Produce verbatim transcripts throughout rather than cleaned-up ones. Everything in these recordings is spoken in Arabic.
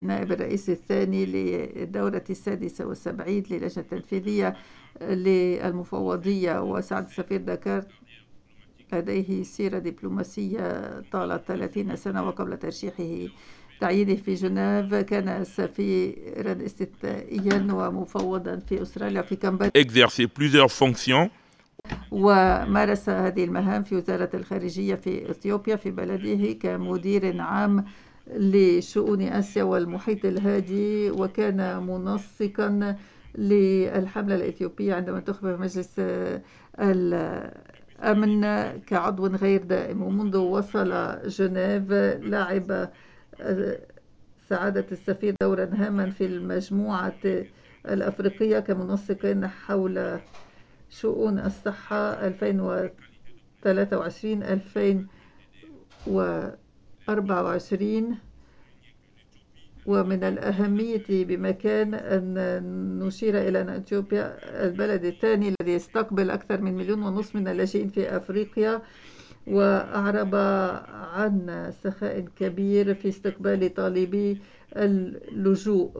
نائب الرئيس الثاني للدورة السادسة والسبعين للجنة التنفيذية للمفوضية، وسعد السفير داكار لديه سيرة دبلوماسية طالت ثلاثين سنة، وقبل ترشيحه تعيينه في جنيف كان سفيرا استثنائيا ومفوضا في أستراليا في كامبوديا. exercé plusieurs fonctions ومارس هذه المهام في وزارة الخارجية في إثيوبيا في بلده كمدير عام لشؤون آسيا والمحيط الهادي، وكان منسقا للحملة الإثيوبية عندما انتخب في مجلس الأمن كعضو غير دائم. ومنذ وصل جنيف لعب سعادة السفير دورا هاما في المجموعة الأفريقية كمنسق حول شؤون الصحة ألفين وثلاثة وعشرين ألفين وأربعة وعشرين. ومن الأهمية بمكان أن نشير إلى أن إثيوبيا البلد الثاني الذي يستقبل أكثر من مليون ونصف من اللاجئين في أفريقيا، وأعرب عن سخاء كبير في استقبال طالبي اللجوء.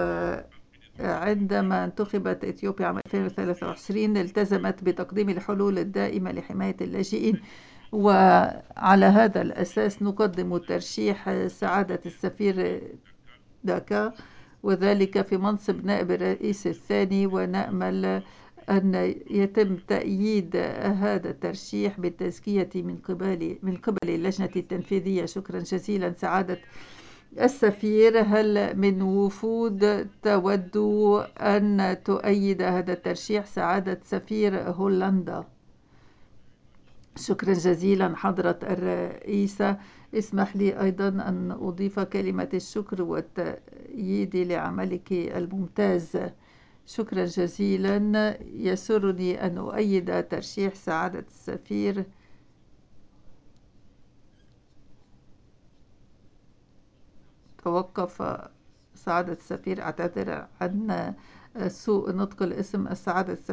وعندما انتخبت إثيوبيا عام ألفين وثلاثة وعشرين التزمت بتقديم الحلول الدائمة لحماية اللاجئين، وعلى هذا الأساس نقدم ترشيح سعادة السفير داكا، وذلك في منصب نائب الرئيس الثاني، ونأمل أن يتم تأييد هذا الترشيح بالتزكية من قبل من قبل اللجنة التنفيذية. شكرا جزيلا سعادة السفير. هل من وفود تود أن تؤيد هذا الترشيح؟ سعادة سفير هولندا. شكرا جزيلا حضرة الرئيسة. اسمح لي أيضا أن أضيف كلمة الشكر والتأييد لعملك الممتاز. شكرا جزيلا. يسرني أن أؤيد ترشيح سعادة السفير. توقف سعادة السفير، أعتذر عن سوء نطق الاسم. السعادة السفير